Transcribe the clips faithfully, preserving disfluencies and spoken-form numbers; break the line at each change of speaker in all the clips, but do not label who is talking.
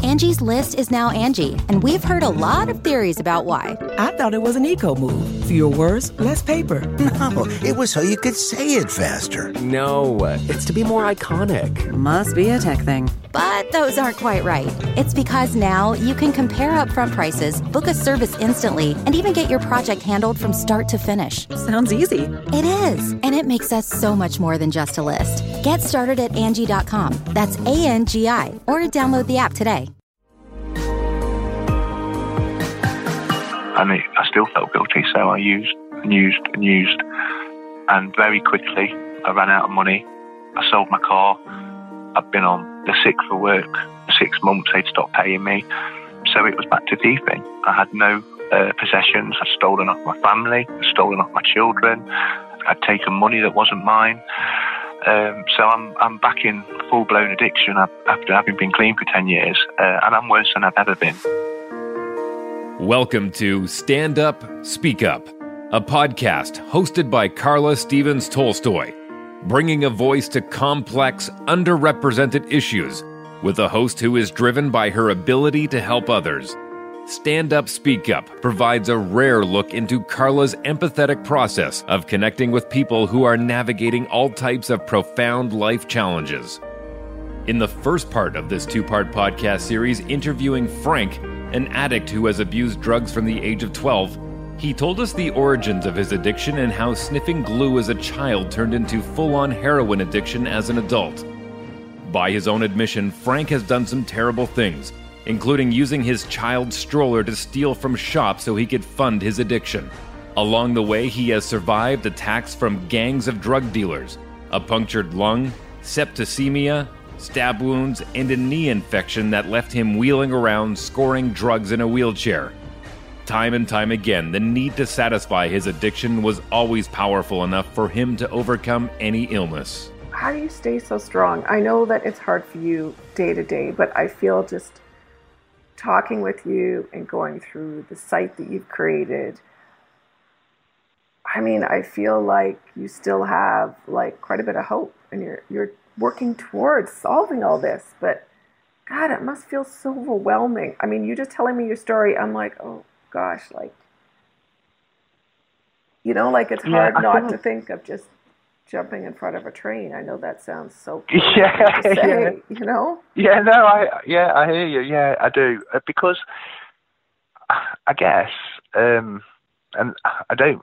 Angie's List is now Angie, and we've heard a lot of theories about why.
I thought it was an eco move. Fewer words, less paper.
No, it was so you could say it faster.
No, it's to be more iconic.
Must be a tech thing.
But those aren't quite right. It's because now you can compare upfront prices, book a service instantly, and even get your project handled from start to finish.
Sounds easy.
It is, and it makes us so much more than just a list. Get started at Angie dot com. That's A N G I, or download the app today.
And it, I still felt guilty, so I used and used and used. And very quickly, I ran out of money. I sold my car. I'd been on the sick for work for six months. They'd stopped paying me. So it was back to thieving. I had no uh, possessions. I'd stolen off my family, I'd stolen off my children. I'd taken money that wasn't mine. Um, so I'm I'm back in full-blown addiction after having been clean for ten years. Uh, and I'm worse than I've ever been.
Welcome to Stand Up, Speak Up, a podcast hosted by Carla Stevens Tolstoy, bringing a voice to complex, underrepresented issues with a host who is driven by her ability to help others. Stand Up, Speak Up provides a rare look into Carla's empathetic process of connecting with people who are navigating all types of profound life challenges. In the first part of this two-part podcast series interviewing Frank, an addict who has abused drugs from the age of twelve, he told us the origins of his addiction and how sniffing glue as a child turned into full-on heroin addiction as an adult. By his own admission, Frank has done some terrible things, including using his child's stroller to steal from shops so he could fund his addiction. Along the way, he has survived attacks from gangs of drug dealers, a punctured lung, septicemia, stab wounds, and a knee infection that left him wheeling around scoring drugs in a wheelchair. Time and time again, the need to satisfy his addiction was always powerful enough for him to overcome any illness.
How do you stay so strong? I know that it's hard for you day to day, but I feel just talking with you and going through the site that you've created, I mean, I feel like you still have like quite a bit of hope, and you're you're working towards solving all this, but God, it must feel so overwhelming. I mean, you just telling me your story, I'm like, oh gosh, like, you know, like it's hard yeah, not to think of just jumping in front of a train. I know that sounds so
yeah,
to say,
yeah,
you know?
Yeah, no, I yeah, I hear you. Yeah, I do. Uh, because I guess, um, and I don't,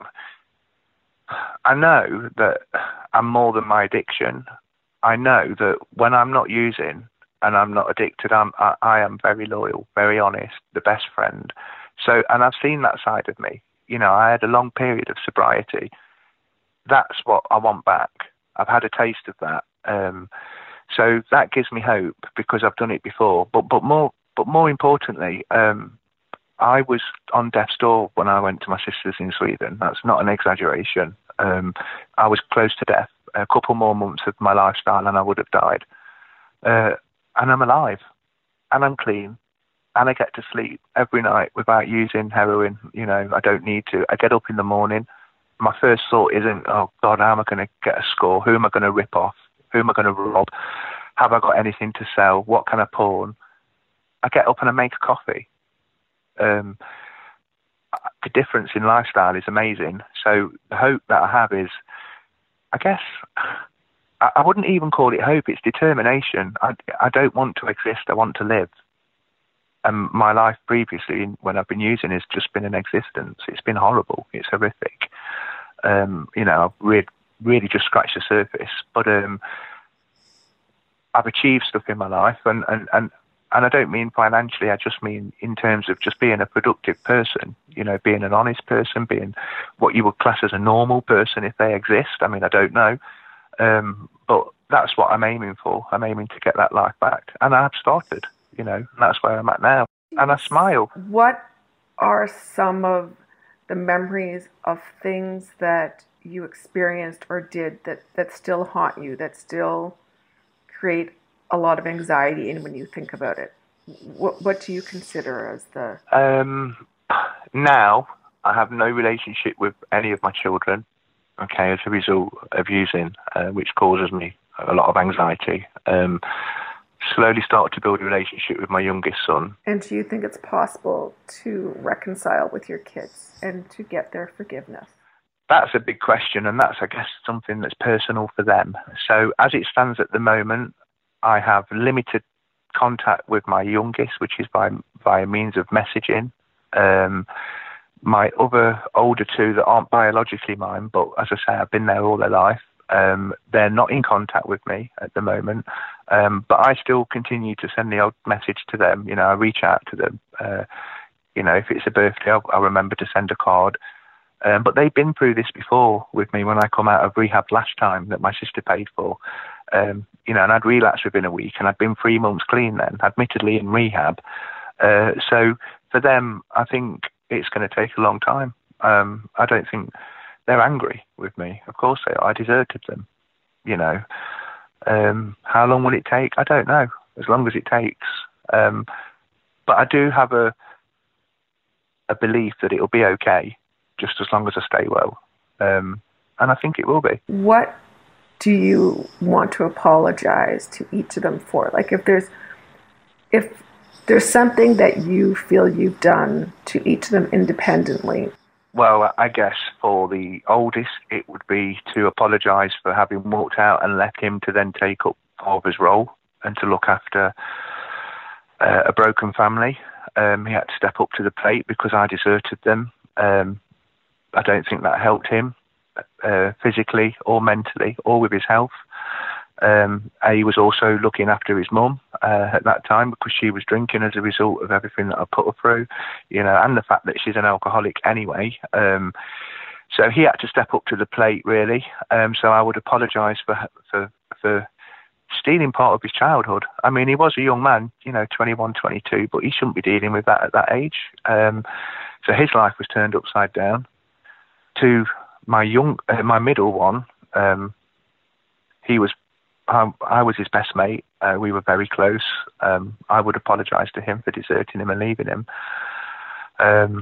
I know that I'm more than my addiction. I know that when I'm not using and I'm not addicted, I'm, I, I am very loyal, very honest, the best friend. So, and I've seen that side of me. You know, I had a long period of sobriety. That's what I want back. I've had a taste of that. Um, so that gives me hope because I've done it before. But but more but more importantly, um, I was on death's door when I went to my sister's in Sweden. That's not an exaggeration. Um, I was close to death. A couple more months of my lifestyle and I would have died. Uh, and I'm alive. And I'm clean. And I get to sleep every night without using heroin. You know, I don't need to. I get up in the morning. My first thought isn't, oh, God, how am I going to get a score? Who am I going to rip off? Who am I going to rob? Have I got anything to sell? What can I pawn? I get up and I make a coffee. Um, the difference in lifestyle is amazing. So the hope that I have is, I guess, I, I wouldn't even call it hope. It's determination. I, I don't want to exist. I want to live. And my life previously, when I've been using, has just been an existence. It's been horrible. It's horrific. Um, you know, I've re- really just scratched the surface. But um, I've achieved stuff in my life. And, and, and, and I don't mean financially. I just mean in terms of just being a productive person, you know, being an honest person, being what you would class as a normal person if they exist. I mean, I don't know. Um, but that's what I'm aiming for. I'm aiming to get that life back. And I have started. You know, and that's where I'm at now. And I smile.
What are some of the memories of things that you experienced or did that, that still haunt you, that still create a lot of anxiety in when you think about it? What, what do you consider as the...
Um, now, I have no relationship with any of my children, okay, as a result of using, uh, which causes me a lot of anxiety. Um slowly started to build a relationship with my youngest son.
And do you think it's possible to reconcile with your kids and to get their forgiveness?
That's a big question, and that's, I guess, something that's personal for them. So as it stands at the moment, I have limited contact with my youngest, which is by via means of messaging. Um, my other older two that aren't biologically mine, but as I say, I've been there all their life, um, they're not in contact with me at the moment. Um, but I still continue to send the odd message to them. You know, I reach out to them. Uh, you know, if it's a birthday, I'll, I'll remember to send a card. Um, but they've been through this before with me when I come out of rehab last time that my sister paid for. Um, you know, and I'd relapsed within a week, and I'd been three months clean then, admittedly in rehab. Uh, so for them, I think it's going to take a long time. Um, I don't think they're angry with me. Of course they are. I deserted them, you know. Um, how long will it take? I don't know. As long as it takes. Um, but I do have a a belief that it'll be okay, just as long as I stay well. Um, and I think it will be.
What do you want to apologize to each of them for? Like if there's if there's something that you feel you've done to each of them independently.
Well, I guess for the oldest, it would be to apologise for having walked out and left him to then take up father's role and to look after uh, a broken family. Um, he had to step up to the plate because I deserted them. Um, I don't think that helped him uh, physically or mentally or with his health. Um, he was also looking after his mum uh, at that time because she was drinking as a result of everything that I put her through, you know, and the fact that she's an alcoholic anyway. Um, so he had to step up to the plate, really. Um, so I would apologise for, for for stealing part of his childhood. I mean, he was a young man, you know, twenty-one, twenty-two, but he shouldn't be dealing with that at that age. Um, so his life was turned upside down. To my young, uh, my middle one, um, he was. I, I was his best mate. Uh, we were very close. Um, I would apologise to him for deserting him and leaving him. Um,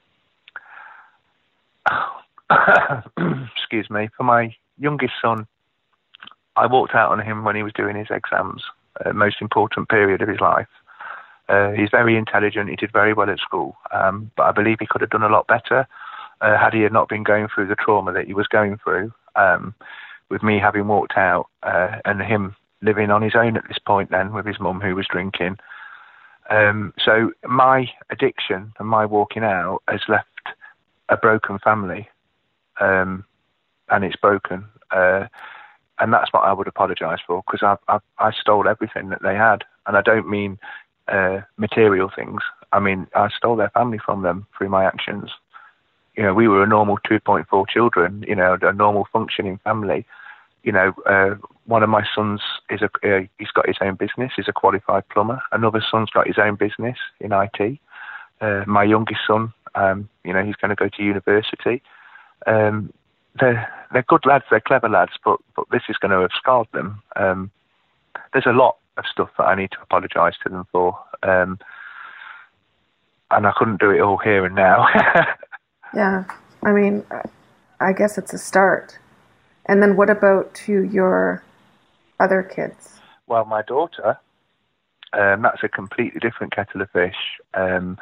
excuse me. For my youngest son, I walked out on him when he was doing his exams, uh, most important period of his life. Uh, he's very intelligent. He did very well at school, um, but I believe he could have done a lot better uh, had he had not been going through the trauma that he was going through. Um, with me having walked out uh, and him living on his own at this point then with his mum who was drinking. Um, so my addiction and my walking out has left a broken family, um, and it's broken. Uh, and that's what I would apologise for, because I, I, I stole everything that they had. And I don't mean uh, material things. I mean, I stole their family from them through my actions. You know, we were a normal two point four children, you know, a normal functioning family. You know, uh, one of my sons, is a uh, he's got his own business, he's a qualified plumber. Another son's got his own business in I T. Uh, my youngest son, um, you know, he's going to go to university. Um, they're, they're good lads, they're clever lads, but, but this is going to have scarred them. Um, there's a lot of stuff that I need to apologise to them for. Um, and I couldn't do it all here and now.
Yeah, I mean, I guess it's a start. And then what about to your other kids?
Well, my daughter, um, that's a completely different kettle of fish. Um,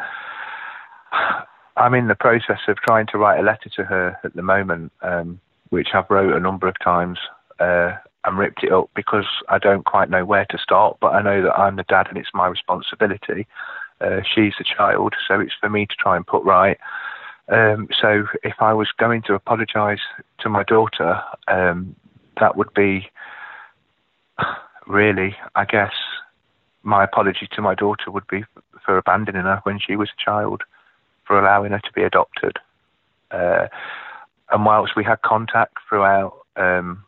I'm in the process of trying to write a letter to her at the moment, um, which I've wrote a number of times uh, and ripped it up because I don't quite know where to start, but I know that I'm the dad and it's my responsibility. Uh, she's the child, so it's for me to try and put right. Um, so if I was going to apologise to my daughter, um, that would be really, I guess, my apology to my daughter would be for abandoning her when she was a child, for allowing her to be adopted. Uh, and whilst we had contact throughout, um,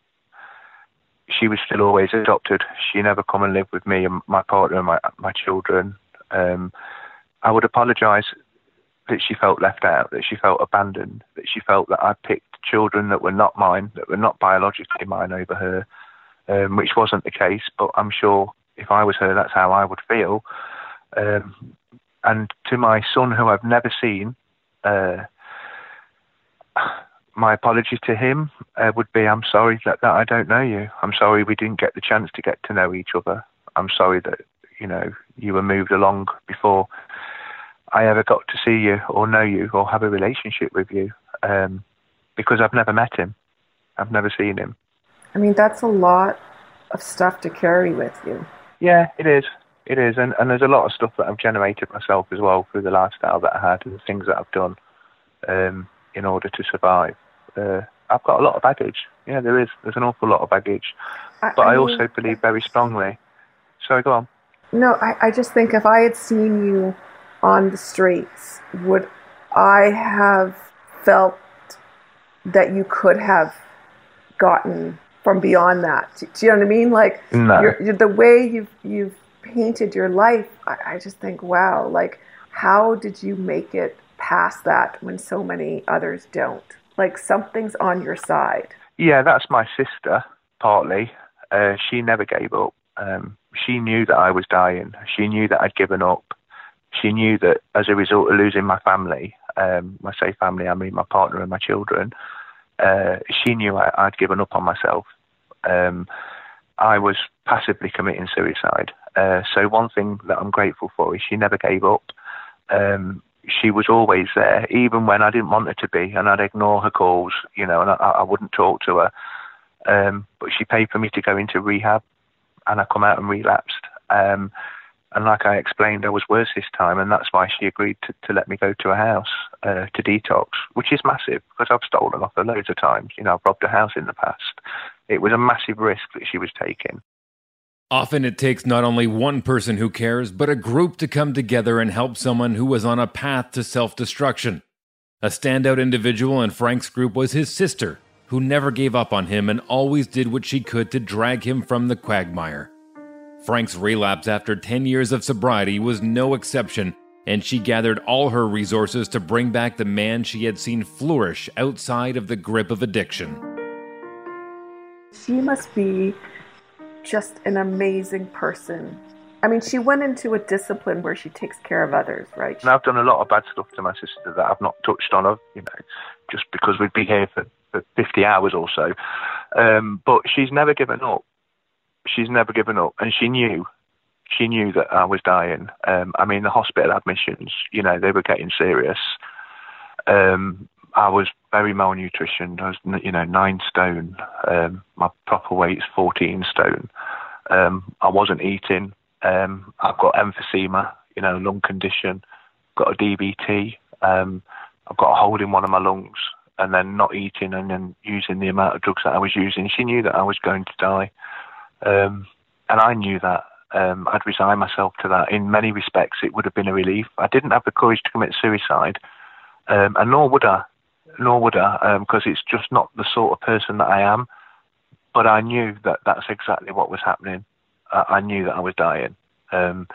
she was still always adopted. She never come and lived with me and my partner and my, my children. Um, I would apologise that she felt left out, that she felt abandoned, that she felt that I picked children that were not mine, that were not biologically mine over her, um, which wasn't the case, but I'm sure if I was her, that's how I would feel. Um, and to my son, who I've never seen, uh, my apology to him uh, would be, I'm sorry that, that I don't know you. I'm sorry we didn't get the chance to get to know each other. I'm sorry that, you know, you were moved along before I ever got to see you or know you or have a relationship with you, um, because I've never met him. I've never seen him.
I mean, that's a lot of stuff to carry with you.
Yeah, it is. It is. And, and there's a lot of stuff that I've generated myself as well through the lifestyle that I had and the things that I've done um, in order to survive. Uh, I've got a lot of baggage. Yeah, there is. There's an awful lot of baggage. I, but I, I mean, also believe very strongly. Sorry, go on.
No, I, I just think if I had seen you on the streets, would I have felt that you could have gotten from beyond that? Do, do you know what I mean? Like,
no.
you're, you're, the way you've, you've painted your life, I, I just think, wow, like, how did you make it past that when so many others don't? Like, something's on your side.
Yeah, that's my sister, partly. Uh, she never gave up. Um, she knew that I was dying. She knew that I'd given up. She knew that as a result of losing my family, um, when I say family, I mean my partner and my children, uh, she knew I, I'd given up on myself. Um, I was passively committing suicide. Uh, so one thing that I'm grateful for is she never gave up. Um, she was always there, even when I didn't want her to be, and I'd ignore her calls, you know, and I, I wouldn't talk to her. Um, but she paid for me to go into rehab, and I come out and relapsed. Um, and like I explained, I was worse this time, and that's why she agreed to, to let me go to a house uh, to detox, which is massive, because I've stolen off her loads of times. You know, I've robbed a house in the past. It was a massive risk that she was taking.
Often it takes not only one person who cares, but a group to come together and help someone who was on a path to self-destruction. A standout individual in Frank's group was his sister, who never gave up on him and always did what she could to drag him from the quagmire. Frank's relapse after ten years of sobriety was no exception, and she gathered all her resources to bring back the man she had seen flourish outside of the grip of addiction.
She must be just an amazing person. I mean, she went into a discipline where she takes care of others, right?
And I've done a lot of bad stuff to my sister that I've not touched on, of, you know, just because we'd be here for, for fifty hours or so. Um, but she's never given up. She's never given up. And she knew, she knew that I was dying. Um, I mean, the hospital admissions, you know, they were getting serious. Um, I was very malnutritioned. I was, you know, nine stone. Um, my proper weight's fourteen stone. Um, I wasn't eating. Um, I've got emphysema, you know, lung condition. Got a D V T. Um, I've got a hole in one of my lungs. And then not eating and then using the amount of drugs that I was using. She knew that I was going to die. Um, and I knew that. Um, I'd resigned myself to that. In many respects, it would have been a relief. I didn't have the courage to commit suicide. Um, and nor would I. Nor would I, because um, it's just not the sort of person that I am. But I knew that that's exactly what was happening. Uh, I knew that I was dying. Um,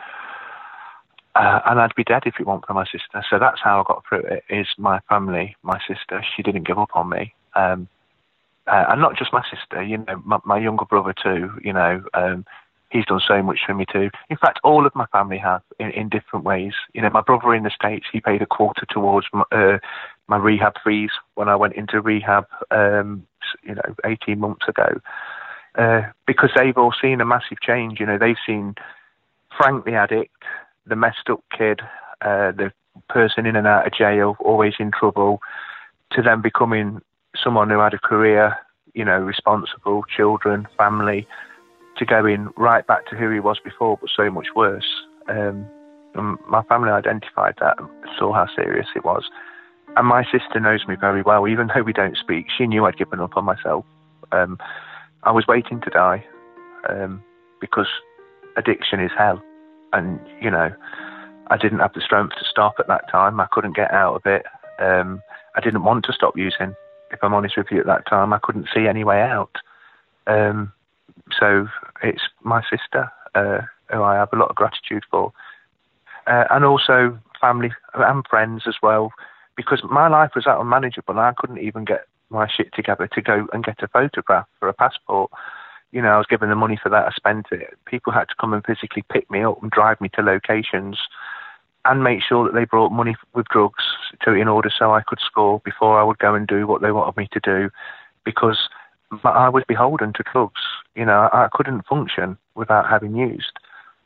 uh, and I'd be dead if it weren't for my sister. So that's how I got through it, is my family, my sister. She didn't give up on me. Um, uh, and not just my sister, you know, my, my younger brother too, you know, um, he's done so much for me too. In fact, all of my family have in, in different ways. You know, my brother in the States, he paid a quarter towards my, uh, my rehab fees when I went into rehab, um, you know, eighteen months ago, uh, because they've all seen a massive change. You know, they've seen Frank the addict, the messed up kid, uh, the person in and out of jail, always in trouble, to them becoming someone who had a career, you know, responsible, children, family, to going right back to who he was before, but so much worse. Um, and my family identified that and saw how serious it was. And my sister knows me very well. Even though we don't speak, she knew I'd given up on myself. Um, I was waiting to die um, because addiction is hell. And, you know, I didn't have the strength to stop at that time. I couldn't get out of it. Um, I didn't want to stop using, if I'm honest with you, at that time. I couldn't see any way out. Um, so it's my sister uh, who I have a lot of gratitude for. Uh, and also family and friends as well, because my life was that unmanageable. I couldn't even get my shit together to go and get a photograph for a passport. You know, I was given the money for that, I spent it. People had to come and physically pick me up and drive me to locations and make sure that they brought money with drugs to in order so I could score before I would go and do what they wanted me to do, because I was beholden to drugs. You know, I couldn't function without having used.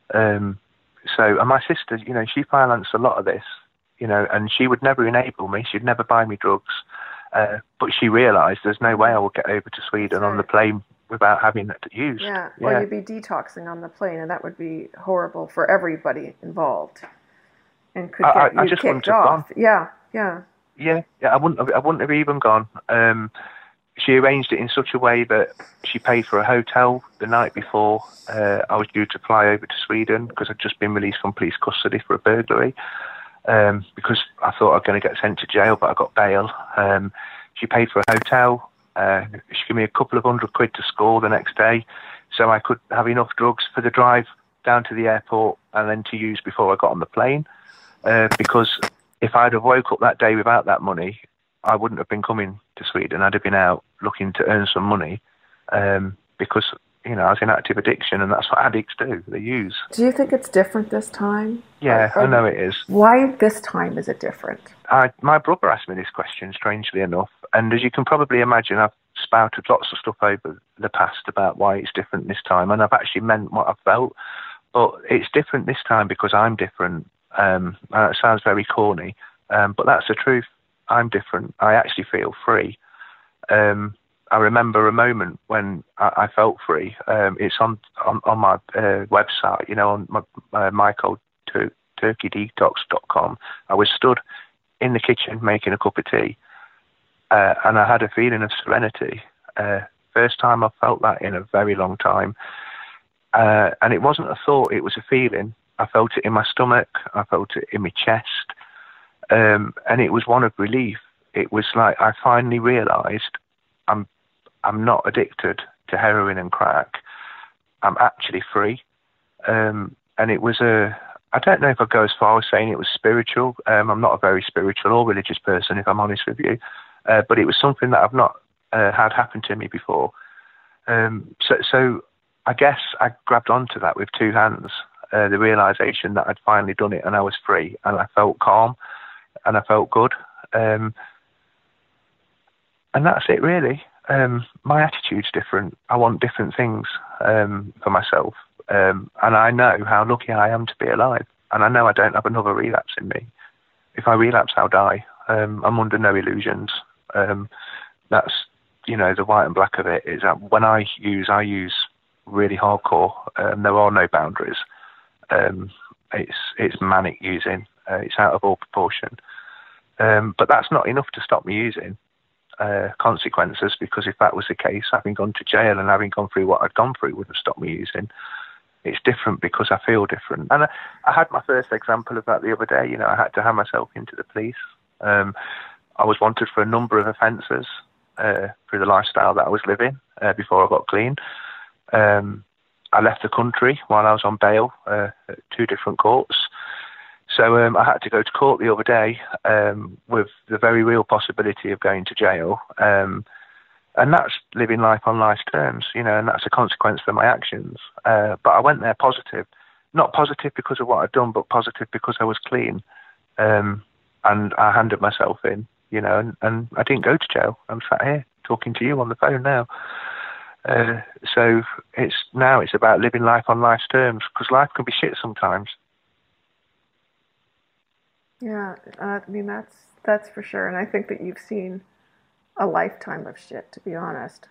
Um, so, and my sister, you know, she financed a lot of this, you know, and she would never enable me. She'd never buy me drugs. Uh, but she realised there's no way I would get over to Sweden
right.
on the plane without having it used.
Yeah,
yeah.
well, you'd be detoxing on the plane, and that would be horrible for everybody involved, and could get
I,
you
I just
kicked
wouldn't have
off.
gone.
Yeah, yeah.
Yeah, yeah. I wouldn't have. I wouldn't have even gone. Um, she arranged it in such a way that she paid for a hotel the night before uh, I was due to fly over to Sweden, because I'd just been released from police custody for a burglary. Um, because I thought I was going to get sent to jail, but I got bail. Um, she paid for a hotel. Uh, she gave me a couple of hundred quid to score the next day, so I could have enough drugs for the drive down to the airport and then to use before I got on the plane. Uh, because if I'd have woke up that day without that money, I wouldn't have been coming to Sweden. I'd have been out looking to earn some money, um, because, you know, I was in active addiction, and that's what addicts do. They use.
Do you think it's different this time?
Yeah,
or, or
I know it is.
Why this time is it different?
I, my brother asked me this question, strangely enough, and as you can probably imagine, I've spouted lots of stuff over the past about why it's different this time, and I've actually meant what I've felt, but it's different this time because I'm different. Um, and it sounds very corny, um, but that's the truth. I'm different. I actually feel free. Um, I remember a moment when I, I felt free. Um, it's on on, on my uh, website, you know, on my, uh, my cold tur- turkey detox dot com. I was stood in the kitchen making a cup of tea, uh, and I had a feeling of serenity. Uh, first time I felt that in a very long time. Uh, and it wasn't a thought, it was a feeling. I felt it in my stomach, I felt it in my chest. Um, and it was one of relief. It was like I finally realised I'm I'm not addicted to heroin and crack. I'm actually free. Um, and it was a, I don't know if I'd go as far as saying it was spiritual. Um, I'm not a very spiritual or religious person, if I'm honest with you. Uh, but it was something that I've not uh, had happen to me before. Um, so, so I guess I grabbed onto that with two hands, uh, the realisation that I'd finally done it and I was free, and I felt calm and I felt good. Um, and that's it, really. Um, my attitude's different. I want different things um, for myself. Um, and I know how lucky I am to be alive. And I know I don't have another relapse in me. If I relapse, I'll die. Um, I'm under no illusions. Um, that's, you know, the white and black of it is that when I use, I use really hardcore. Um, there are no boundaries. Um, it's it's manic using. Uh, it's out of all proportion. Um, but that's not enough to stop me using. Uh, consequences, because if that was the case, having gone to jail and having gone through what I'd gone through would have stopped me using. It's different because I feel different. And I, I had my first example of that the other day. You know, I had to hand myself into the police. Um, I was wanted for a number of offences uh, through the lifestyle that I was living uh, before I got clean. Um, I left the country while I was on bail uh, at two different courts. So um, I had to go to court the other day um, with the very real possibility of going to jail. Um, and that's living life on life's terms, you know, and that's a consequence for my actions. Uh, but I went there positive. Not positive because of what I'd done, but positive because I was clean. Um, and I handed myself in, you know, and, and I didn't go to jail. I'm sat here talking to you on the phone now. Uh, so it's now it's about living life on life's terms, because life can be shit sometimes.
Yeah, uh, I mean, that's that's for sure. And I think that you've seen a lifetime of shit, to be honest.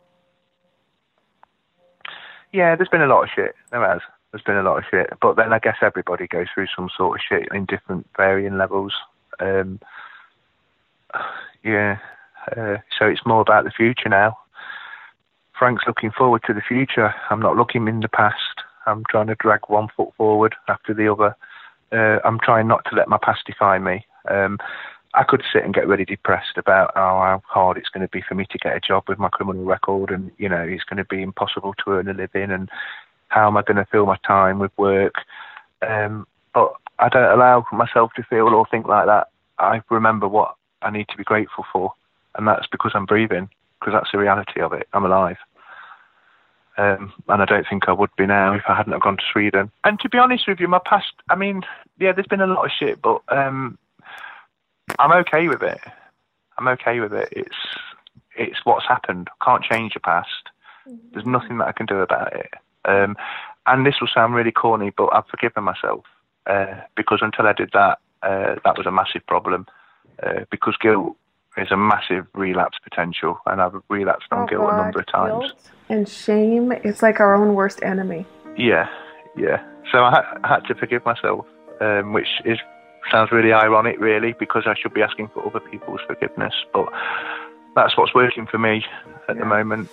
Yeah, there's been a lot of shit. There has. There's been a lot of shit. But then I guess everybody goes through some sort of shit in different varying levels. Um, yeah, uh, so it's more about the future now. Frank's looking forward to the future. I'm not looking in the past. I'm trying to drag one foot forward after the other. Uh, I'm trying not to let my past define me. Um, I could sit and get really depressed about oh, how hard it's going to be for me to get a job with my criminal record, and, you know, it's going to be impossible to earn a living, and how am I going to fill my time with work? Um, but I don't allow myself to feel or think like that. I remember what I need to be grateful for, and that's because I'm breathing, because that's the reality of it. I'm alive. Um, and I don't think I would be now if I hadn't have gone to Sweden. And to be honest with you, my past, I mean, yeah, there's been a lot of shit, but um, I'm okay with it. I'm okay with it. It's it's what's happened. Can't change the past. There's nothing that I can do about it. Um, and this will sound really corny, but I've forgiven myself uh, because until I did that, uh, that was a massive problem uh, because guilt is a massive relapse potential, and I've relapsed on
oh,
guilt
God.
a number of times.
Guilt and shame, it's like our own worst enemy.
Yeah, yeah. So I, ha- I had to forgive myself, um, which is sounds really ironic, really, because I should be asking for other people's forgiveness, but that's what's working for me at yeah. the moment.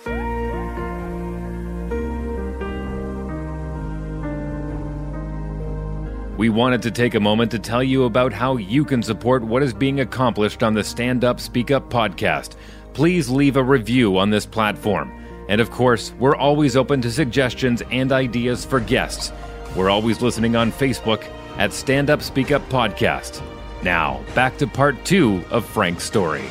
We wanted to take a moment to tell you about how you can support what is being accomplished on the Stand Up Speak Up podcast. Please leave a review on this platform. And of course, we're always open to suggestions and ideas for guests. We're always listening on Facebook at Stand Up Speak Up Podcast. Now, back to part two of Frank's story.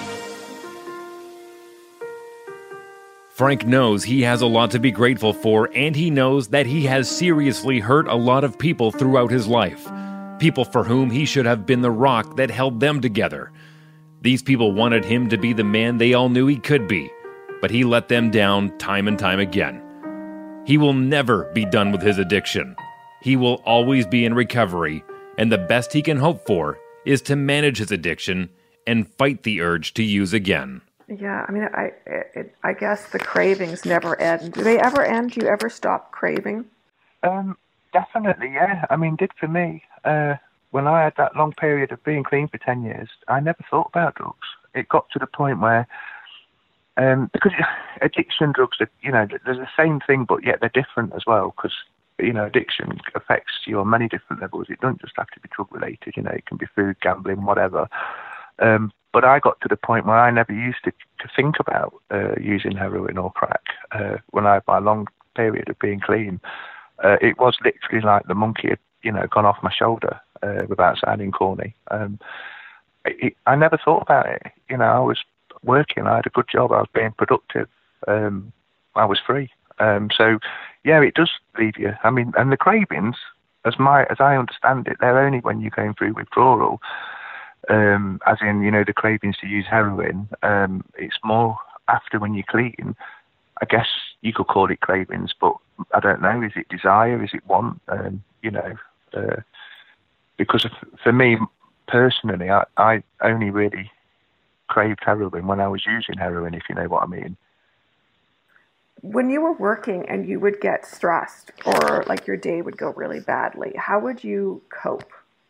Frank knows he has a lot to be grateful for, and he knows that he has seriously hurt a lot of people throughout his life. People for whom he should have been the rock that held them together. These people wanted him to be the man they all knew he could be, but he let them down time and time again. He will never be done with his addiction. He will always be in recovery, and the best he can hope for is to manage his addiction and fight the urge to use again.
Yeah, I mean, I it, I guess the cravings never end. Do they ever end? Do you ever stop craving?
Um, definitely, yeah. I mean, did for me. Uh, when I had that long period of being clean for ten years, I never thought about drugs. It got to the point where, um, because addiction drugs, are, you know, they're the same thing, but yet they're different as well, because, you know, addiction affects you on many different levels. It doesn't just have to be drug-related, you know, it can be food, gambling, whatever. Um, but I got to the point where I never used to, to think about uh, using heroin or crack uh, when I had my long period of being clean. Uh, it was literally like the monkey had, you know, gone off my shoulder uh, without sounding corny. Um, it, I never thought about it. You know, I was working, I had a good job, I was being productive, um, I was free. Um, so, yeah, it does leave you. I mean, and the cravings, as my as I understand it, they're only when you're going through withdrawal. Um, as in, you know, the cravings to use heroin, um, it's more after when you're clean. I guess you could call it cravings, but I don't know. Is it desire? Is it want? Um, you know, uh, because for me personally, I, I only really craved heroin when I was using heroin, if you know what I mean.
When you were working and you would get stressed or like your day would go really badly, how would you cope?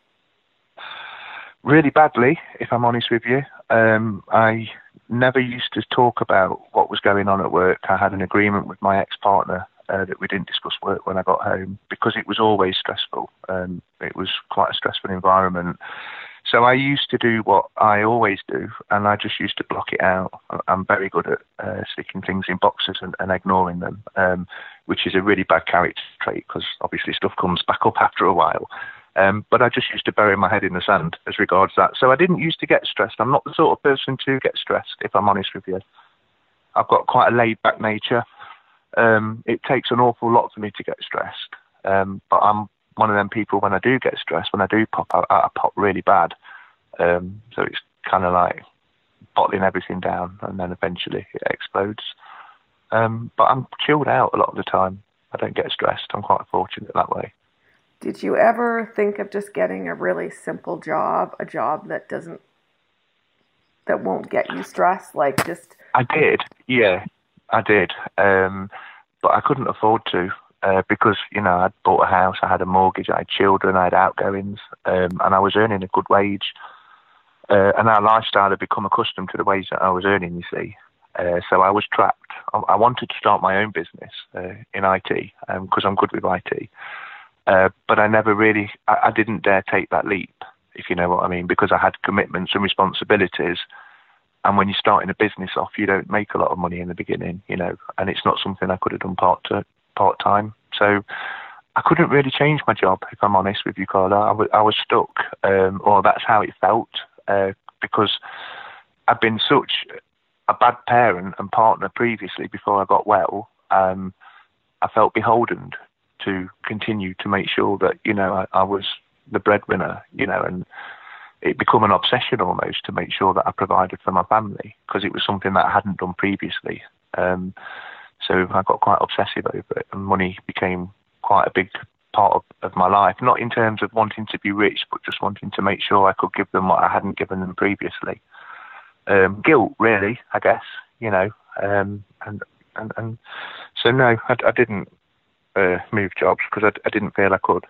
Really badly, if I'm honest with you. Um, I never used to talk about what was going on at work. I had an agreement with my ex-partner uh, that we didn't discuss work when I got home because it was always stressful. Um, it was quite a stressful environment. So I used to do what I always do, and I just used to block it out. I'm very good at uh, sticking things in boxes and, and ignoring them, um, which is a really bad character trait because obviously stuff comes back up after a while. Um, but I just used to bury my head in the sand as regards that. So I didn't used to get stressed. I'm not the sort of person to get stressed, if I'm honest with you. I've got quite a laid-back nature. Um, it takes an awful lot for me to get stressed. Um, but I'm one of them people, when I do get stressed, when I do pop, I, I pop really bad. Um, so it's kind of like bottling everything down, and then eventually it explodes. Um, but I'm chilled out a lot of the time. I don't get stressed. I'm quite fortunate that way.
Did you ever think of just getting a really simple job, a job that doesn't, that won't get you stressed? Like just.
I did, yeah, I did. Um, but I couldn't afford to uh, because, you know, I'd bought a house, I had a mortgage, I had children, I had outgoings, um, and I was earning a good wage. Uh, and our lifestyle had become accustomed to the wage that I was earning, you see. Uh, so I was trapped. I, I wanted to start my own business uh, in I T because um, I'm good with I T. Uh, but I never really, I, I didn't dare take that leap, if you know what I mean, because I had commitments and responsibilities. And when you're starting a business off, you don't make a lot of money in the beginning, you know, and it's not something I could have done part to, part time. So I couldn't really change my job, if I'm honest with you, Carla. I, w- I was stuck, um, or that's how it felt, uh, because I've been such a bad parent and partner previously before I got well. Um, I felt beholden to continue to make sure that, you know, I, I was the breadwinner, you know, and it became an obsession almost to make sure that I provided for my family because it was something that I hadn't done previously. Um, so I got quite obsessive over it and money became quite a big part of, of my life, not in terms of wanting to be rich, but just wanting to make sure I could give them what I hadn't given them previously. Um, guilt, really, I guess, you know, um, and, and, and so no, I, I didn't uh, move jobs because I, I didn't feel I could.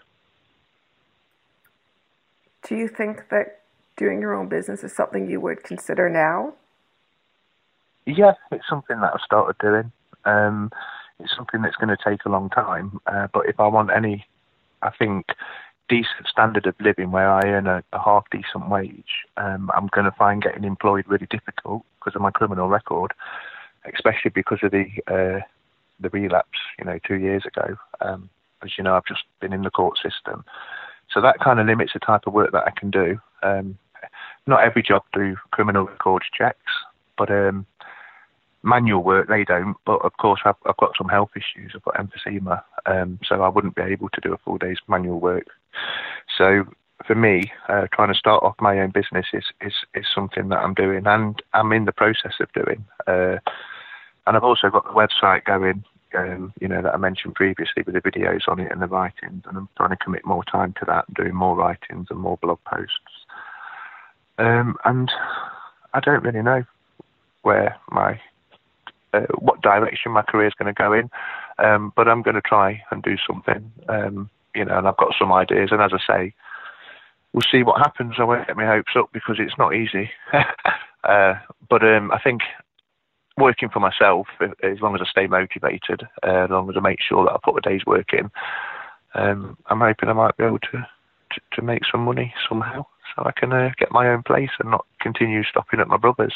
Do you think that doing your own business is something you would consider now?
Yeah, it's something that I've started doing. Um, it's something that's going to take a long time, uh, but if I want any, I think, decent standard of living where I earn a, a half decent wage, um, I'm going to find getting employed really difficult because of my criminal record, especially because of the uh, the relapse, you know, two years ago. Um, as you know, I've just been in the court system. So that kind of limits the type of work that I can do. Um, not every job do criminal records checks, but um, manual work, they don't. But of course, I've, I've got some health issues. I've got emphysema, um, so I wouldn't be able to do a full day's manual work. So for me, uh, trying to start off my own business is, is, is something that I'm doing, and I'm in the process of doing. Uh, and I've also got the website going, um, you know, that I mentioned previously with the videos on it and the writings, and I'm trying to commit more time to that, doing more writings and more blog posts. Um, and I don't really know where my uh, what direction my career is going to go in, um, but I'm going to try and do something, um, you know, and I've got some ideas, and as I say, we'll see what happens. I won't get my hopes up because it's not easy. uh, but um, I think working for myself, as long as I stay motivated, uh, as long as I make sure that I put a day's work in, um, I'm hoping I might be able to, to, to make some money somehow, so I can uh, get my own place and not continue stopping at my brother's.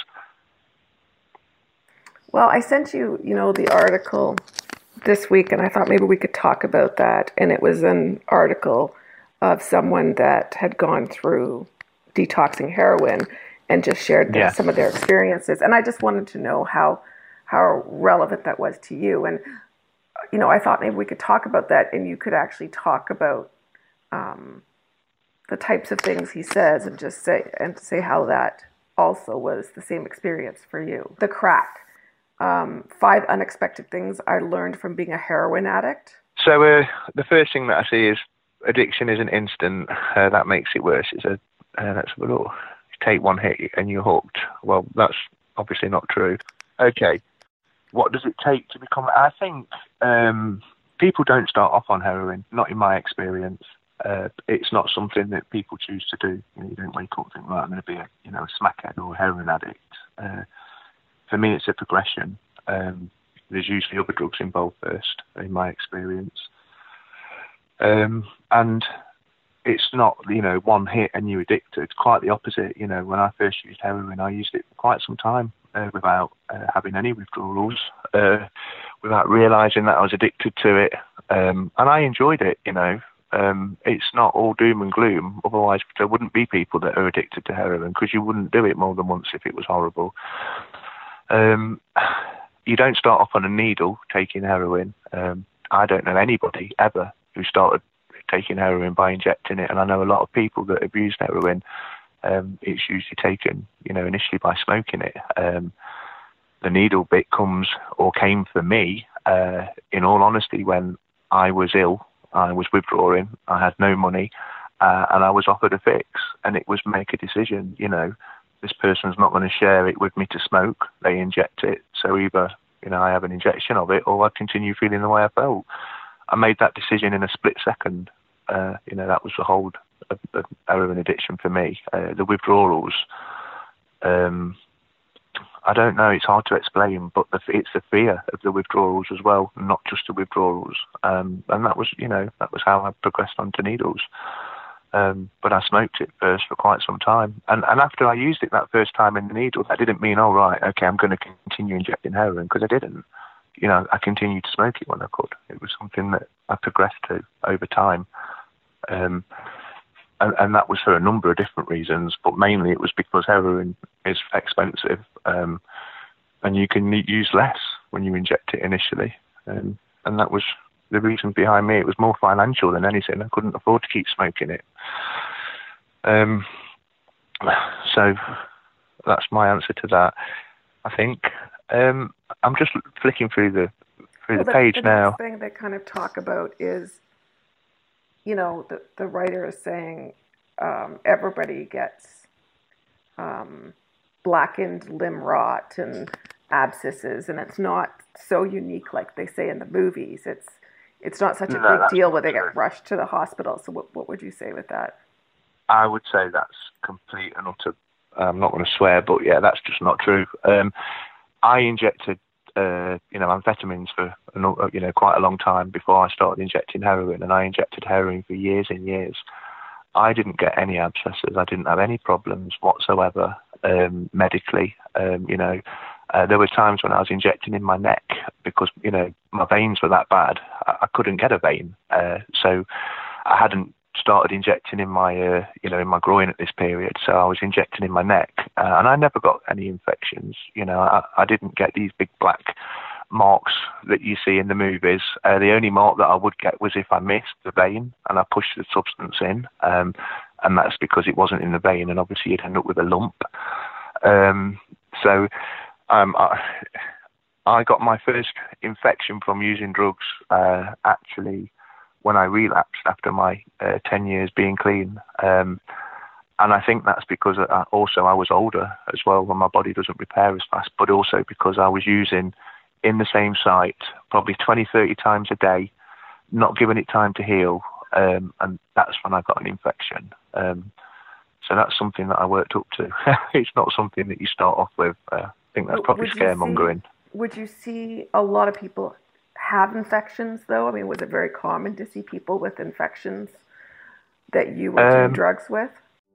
Well, I sent you, you know, the article this week, and I thought maybe we could talk about that. And it was an article of someone that had gone through detoxing heroin and just shared their,
yeah.
some of their experiences. And I just wanted to know how how relevant that was to you. And, you know, I thought maybe we could talk about that, and you could actually talk about um, the types of things he says, and just say and say how that also was the same experience for you. The crack. Um, five unexpected things I learned from being a heroin addict.
So uh, the first thing that I see is addiction isn't instant. Uh, that makes it worse. It's a uh, that's a little. Take one hit and you're hooked. Well, that's obviously not true. Okay, what does it take to become? I think um, people don't start off on heroin. Not in my experience. Uh, it's not something that people choose to do. You know, you don't wake up and think, right, I'm going to be a you know a smackhead or a heroin addict. Uh, For me, it's a progression. Um, there's usually other drugs involved first, in my experience. Um, and it's not, you know, one hit and you're addicted. It's quite the opposite. You know, when I first used heroin, I used it for quite some time uh, without uh, having any withdrawals, uh, without realising that I was addicted to it. Um, and I enjoyed it, you know. Um, it's not all doom and gloom. Otherwise, there wouldn't be people that are addicted to heroin, because you wouldn't do it more than once if it was horrible. Um, you don't start off on a needle taking heroin. Um, I don't know anybody ever who started taking heroin by injecting it, and I know a lot of people that have used heroin. Um, it's usually taken, you know, initially by smoking it. Um, the needle bit comes, or came for me, uh, in all honesty, when I was ill, I was withdrawing, I had no money, uh, and I was offered a fix, and it was make a decision, you know. This person's not going to share it with me to smoke. They inject it. So either, you know, I have an injection of it, or I continue feeling the way I felt. I made that decision in a split second. Uh, you know, that was the whole of, of heroin addiction for me. Uh, the withdrawals, um, I don't know, it's hard to explain, but the, it's the fear of the withdrawals as well, not just the withdrawals. Um, and that was, you know, that was how I progressed onto needles. Um, but I smoked it first for quite some time. And, and after I used it that first time in the needle, that didn't mean, oh, right, okay, I'm going to continue injecting heroin, because I didn't. You know, I continued to smoke it when I could. It was something that I progressed to over time. Um, and, and that was for a number of different reasons, but mainly it was because heroin is expensive, um, and you can use less when you inject it initially. Um, and that was the reason behind me. It was more financial than anything. I couldn't afford to keep smoking it. Um, so that's my answer to that, I think. Um, I'm just flicking through the through
well,
the page
the, the
now.
next thing they kind of talk about is you know, the, the writer is saying um, everybody gets um, blackened limb rot and abscesses, and it's not so unique like they say in the movies. It's it's not such a
No,
big deal where they
true.
get rushed to the hospital. So what, what would you say with that?
I would say that's complete and utter. I'm not going to swear, but yeah, that's just not true. Um, I injected, uh, you know, amphetamines for you know quite a long time before I started injecting heroin, and I injected heroin for years and years. I didn't get any abscesses. I didn't have any problems whatsoever um, medically. Um, you know, uh, there were times when I was injecting in my neck because you know my veins were that bad. I, I couldn't get a vein, uh, so I hadn't started injecting in my, uh, you know, in my groin at this period. So I was injecting in my neck, uh, and I never got any infections. You know, I, I didn't get these big black marks that you see in the movies. Uh, the only mark that I would get was if I missed the vein and I pushed the substance in, um, and that's because it wasn't in the vein, and obviously you'd end up with a lump. Um, so um, I, I got my first infection from using drugs uh, actually when I relapsed after my uh, ten years being clean. Um, and I think that's because I, also I was older as well, when my body doesn't repair as fast, but also because I was using in the same site probably twenty, thirty times a day, not giving it time to heal. Um, and that's when I got an infection. Um, so that's something that I worked up to. It's not something that you start off with. Uh, I think that's probably scaremongering.
Would you see a lot of people have infections, though? I mean, was it very common to see people with infections that you were doing um, drugs with?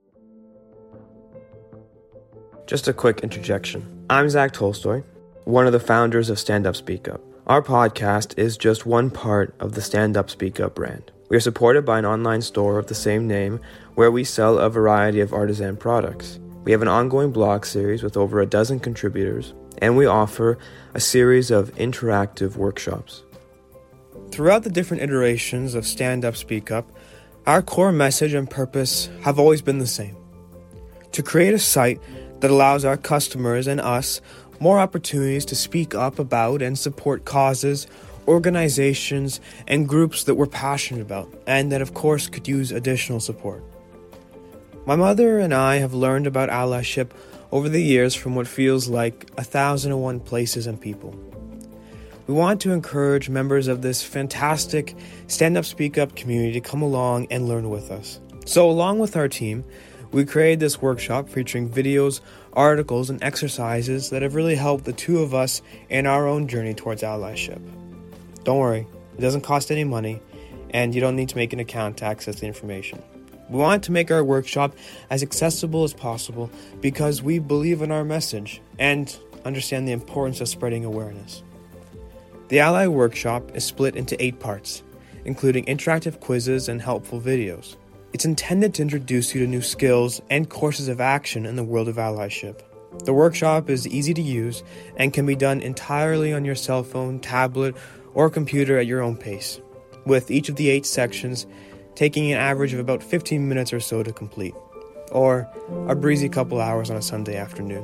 Just a quick interjection. I'm Zach Tolstoy, one of the founders of Stand Up Speak Up. Our podcast is just one part of the Stand Up Speak Up brand. We are supported by an online store of the same name where we sell a variety of artisan products. We have an ongoing blog series with over a dozen contributors, and we offer a series of interactive workshops. Throughout the different iterations of Stand Up Speak Up, our core message and purpose have always been the same: to create a site that allows our customers and us more opportunities to speak up about and support causes, organizations, and groups that we're passionate about, and that of course could use additional support. My mother and I have learned about allyship over the years from what feels like a thousand and one places and people. We want to encourage members of this fantastic Stand Up Speak Up community to come along and learn with us. So along with our team, we created this workshop featuring videos, articles, and exercises that have really helped the two of us in our own journey towards allyship. Don't worry, it doesn't cost any money, and you don't need to make an account to access the information. We want to make our workshop as accessible as possible because we believe in our message and understand the importance of spreading awareness. The Ally Workshop is split into eight parts, including interactive quizzes and helpful videos. It's intended to introduce you to new skills and courses of action in the world of allyship. The workshop is easy to use and can be done entirely on your cell phone, tablet, or computer at your own pace, with each of the eight sections taking an average of about fifteen minutes or so to complete, or a breezy couple hours on a Sunday afternoon.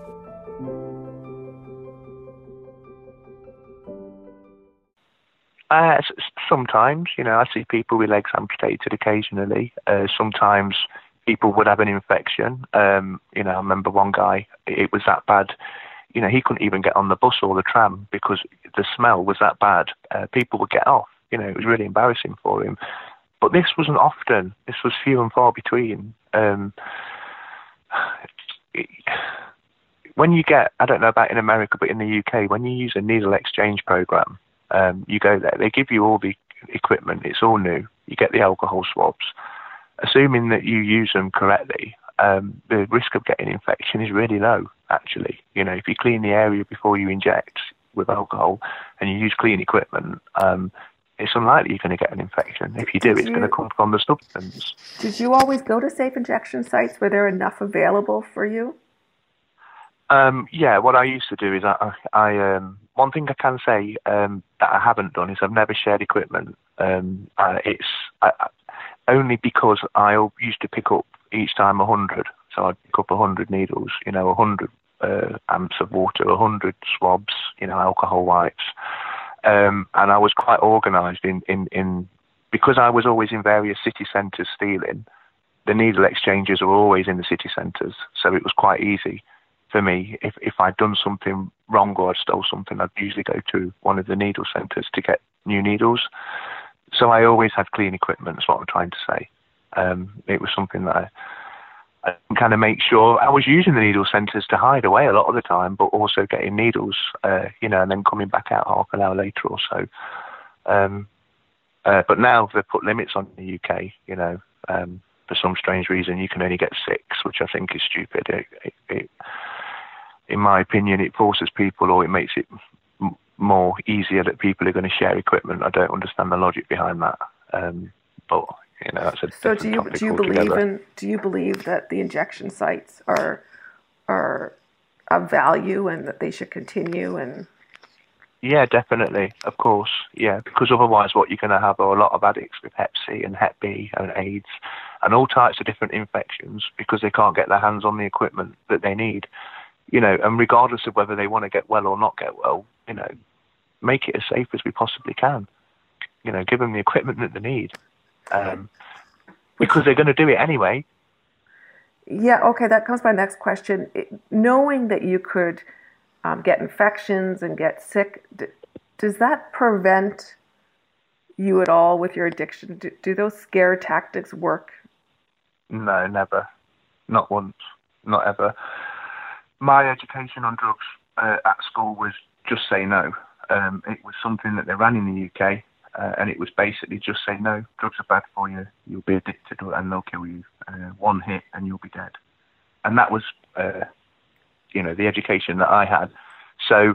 Uh, sometimes, you know, I see people with legs amputated occasionally. Uh, sometimes people would have an infection. Um, you know, I remember one guy, it was that bad, you know, he couldn't even get on the bus or the tram because the smell was that bad. Uh, people would get off, you know, it was really embarrassing for him. But this wasn't often. This was few and far between. Um, it, when you get, I don't know about in America, but in the U K, when you use a needle exchange program, um, you go there, they give you all the equipment, it's all new. You get the alcohol swabs. Assuming that you use them correctly, um, the risk of getting infection is really low, actually. You know, if you clean the area before you inject with alcohol and you use clean equipment, um, it's unlikely you're going to get an infection. If you do, did it's you, going to come from the substance.
Did you always go to safe injection sites? Were there enough available for you?
Um, yeah, what I used to do is I, I um, one thing I can say um, that I haven't done is I've never shared equipment. Um, uh, it's I, only because I used to pick up each time a hundred. So I'd pick up a hundred needles, you know, a hundred uh, amps of water, a hundred swabs, you know, alcohol wipes. Um, and I was quite organised in, in, in because I was always in various city centres stealing, the needle exchanges are always in the city centres. So it was quite easy for me. If, if I'd done something wrong or I'd stole something, I'd usually go to one of the needle centres to get new needles. So I always had clean equipment, is what I'm trying to say. Um, it was something that I, I kind of make sure I was using the needle centres to hide away a lot of the time, but also getting needles, uh, you know, and then coming back out half an hour later or so. Um, uh, but now they've put limits on the U K, you know, um, for some strange reason you can only get six, which I think is stupid. It, it, it, in my opinion, it forces people, or it makes it m- more easier that people are going to share equipment. I don't understand the logic behind that. Um, but you know, that's a
so. Do you do you believe in? Do you believe that the injection sites are are of value and that they should continue? And
yeah, definitely, of course, yeah, because otherwise, what you're going to have are a lot of addicts with Hep C and Hep B and AIDS and all types of different infections because they can't get their hands on the equipment that they need. You know, and regardless of whether they want to get well or not get well, you know, make it as safe as we possibly can. You know, give them the equipment that they need. Um, because they're going to do it anyway.
Yeah, okay, that comes to my next question. It, knowing that you could um, get infections and get sick, d- does that prevent you at all with your addiction? Do, do those scare tactics work?
No, never. Not once. Not ever. My education on drugs uh, at school was just say no. Um, it was something that they ran in the U K. Uh, and it was basically just say, no, drugs are bad for you, you'll be addicted and they'll kill you. Uh, one hit and you'll be dead. And that was, uh, you know, the education that I had. So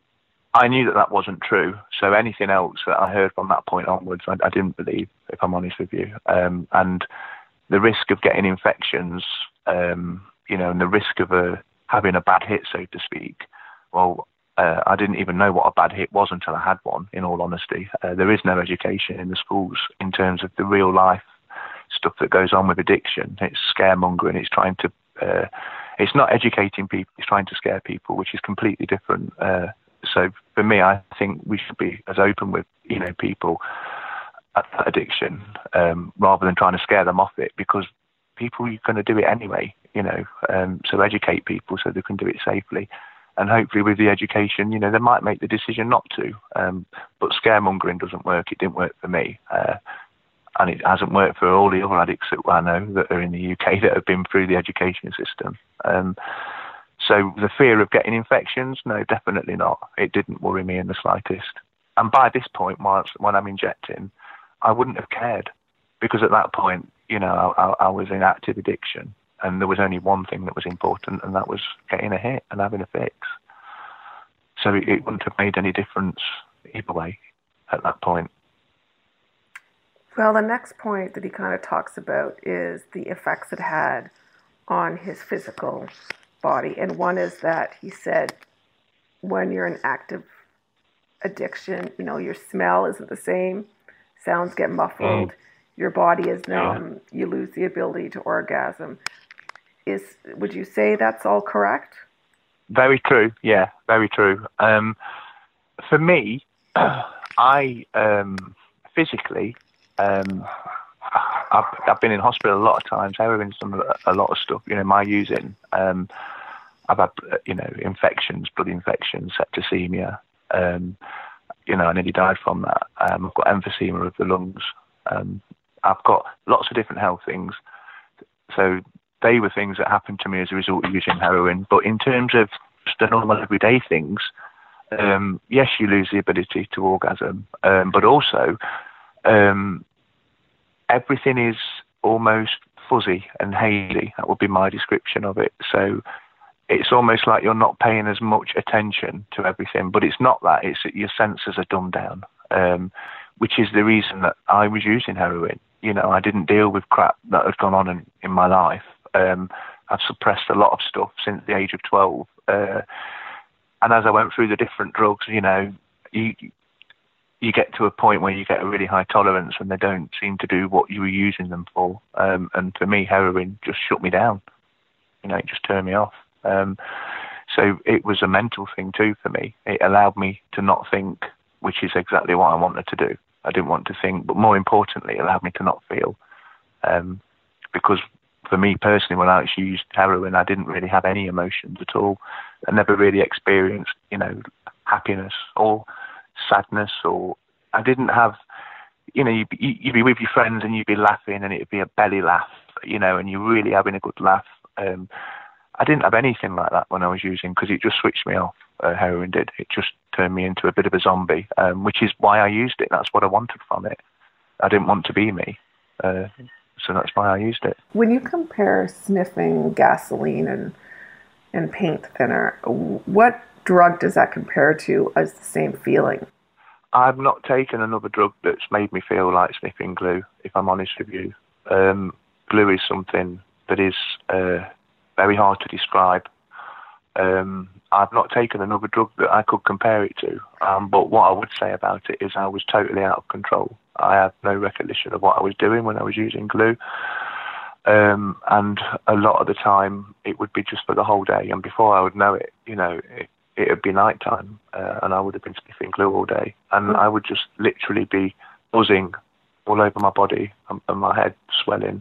I knew that that wasn't true. So anything else that I heard from that point onwards, I, I didn't believe, if I'm honest with you. Um, and the risk of getting infections, um, you know, and the risk of a, having a bad hit, so to speak, well, Uh, I didn't even know what a bad hit was until I had one, in all honesty. Uh, there is no education in the schools in terms of the real life stuff that goes on with addiction. It's scaremongering. It's trying to, uh, it's not educating people. It's trying to scare people, which is completely different. Uh, so for me, I think we should be as open with, you know, people at addiction um, rather than trying to scare them off it, because people are going to do it anyway, you know. Um, so educate people so they can do it safely. And hopefully with the education, you know, they might make the decision not to. Um, but scaremongering doesn't work. It didn't work for me. Uh, and it hasn't worked for all the other addicts that I know that are in the U K that have been through the education system. Um, so the fear of getting infections, no, definitely not. It didn't worry me in the slightest. And by this point, whilst, when I'm injecting, I wouldn't have cared. Because at that point, you know, I, I, I was in active addiction. And there was only one thing that was important, and that was getting a hit and having a fix. So it, it wouldn't have made any difference either way at that point.
Well, the next point that he kind of talks about is the effects it had on his physical body. And one is that he said when you're in active addiction, you know, your smell isn't the same, sounds get muffled, mm. your body is numb, yeah. you lose the ability to orgasm. Is would you say that's all correct?
Very true. Yeah, very true. Um, for me, I um, physically, um, I've, I've been in hospital a lot of times. Heroin's done a lot of stuff. You know, my using. Um, I've had, you know, infections, blood infections, septicemia. Um, you know, I nearly died from that. Um, I've got emphysema of the lungs. Um, I've got lots of different health things. So they were things that happened to me as a result of using heroin. But in terms of just the normal everyday things, um, yes, you lose the ability to orgasm, um, but also um, everything is almost fuzzy and hazy. That would be my description of it. So it's almost like you're not paying as much attention to everything, but it's not that. It's that your senses are dumbed down, um, which is the reason that I was using heroin. You know, I didn't deal with crap that had gone on in, in my life. Um, I've suppressed a lot of stuff since the age of twelve. Uh, and as I went through the different drugs, you know, you you get to a point where you get a really high tolerance and they don't seem to do what you were using them for. Um, and for me, heroin just shut me down. You know, it just turned me off. Um, so it was a mental thing too for me. It allowed me to not think, which is exactly what I wanted to do. I didn't want to think, but more importantly, it allowed me to not feel. Um, because for me personally, when I actually used heroin, I didn't really have any emotions at all. I never really experienced, you know, happiness or sadness, or I didn't have, you know, you'd be, you'd be with your friends and you'd be laughing and it'd be a belly laugh, you know, and you're really having a good laugh. Um, I didn't have anything like that when I was using, because it just switched me off. Uh, heroin did. It just turned me into a bit of a zombie, um, which is why I used it. That's what I wanted from it. I didn't want to be me. Uh, so that's why I used it.
When you compare sniffing gasoline and and paint thinner, what drug does that compare to as the same feeling?
I've not taken another drug that's made me feel like sniffing glue, if I'm honest with you. Um, glue is something that is uh, very hard to describe. Um, I've not taken another drug that I could compare it to, um, but what I would say about it is I was totally out of control. I have no recollection of what I was doing when I was using glue, um, and a lot of the time it would be just for the whole day, and before I would know it, you know, it, it would be night time, uh, and I would have been sniffing glue all day, and mm. I would just literally be buzzing all over my body and, and my head swelling,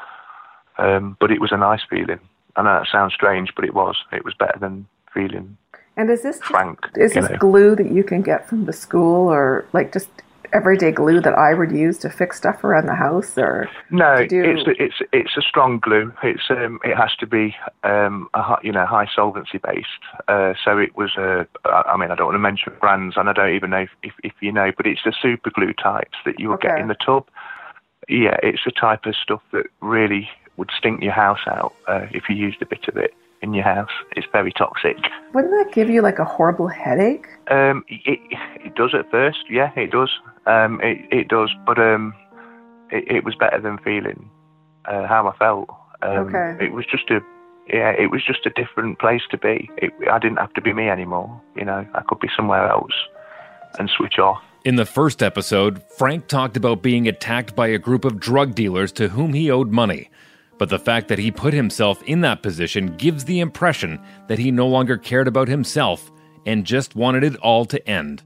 um, but it was a nice feeling. I know that sounds strange, but it was. It was better than feeling
And is this
frank.
Is this know. glue that you can get from the school, or like just everyday glue that I would use to fix stuff around the house, or
no?
do...
It's it's it's a strong glue. It's um it has to be um a, you know high solvency based. Uh, so it was a. I mean, I don't want to mention brands, and I don't even know if if, if you know, but it's the super glue types that you will okay. get in the tub. Yeah, it's the type of stuff that really would stink your house out uh, if you used a bit of it in your house. It's very toxic.
Wouldn't that give you like a horrible headache?
Um, it it does at first. Yeah, it does. Um, it it does. But um, it, it was better than feeling uh, how I felt. Um,
okay.
It was just a yeah. It was just a different place to be. It, I didn't have to be me anymore. You know, I could be somewhere else and switch off.
In the first episode, Frank talked about being attacked by a group of drug dealers to whom he owed money. But the fact that he put himself in that position gives the impression that he no longer cared about himself and just wanted it all to end.